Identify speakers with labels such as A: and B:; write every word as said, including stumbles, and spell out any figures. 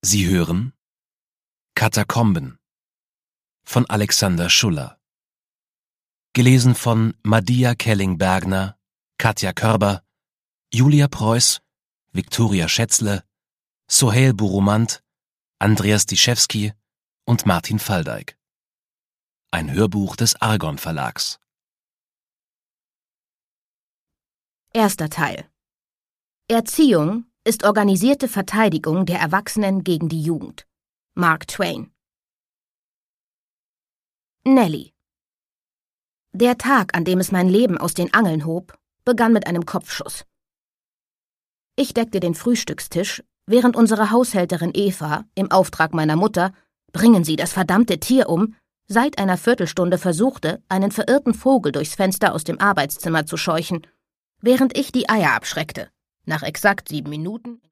A: Sie hören Katakomben von Alexander Schuller. Gelesen von Madia Kelling-Bergner, Katja Körber, Julia Preuß, Viktoria Schätzle, Sohail Burumand, Andreas Dischewski und Martin Faldeig. Ein Hörbuch des Argon Verlags.
B: Erster Teil. Erziehung ist organisierte Verteidigung der Erwachsenen gegen die Jugend. Mark Twain. Nelly. Der Tag, an dem es mein Leben aus den Angeln hob, begann mit einem Kopfschuss. Ich deckte den Frühstückstisch, während unsere Haushälterin Eva im Auftrag meiner Mutter, bringen Sie das verdammte Tier um, seit einer Viertelstunde versuchte, einen verirrten Vogel durchs Fenster aus dem Arbeitszimmer zu scheuchen, während ich die Eier abschreckte. Nach exakt sieben Minuten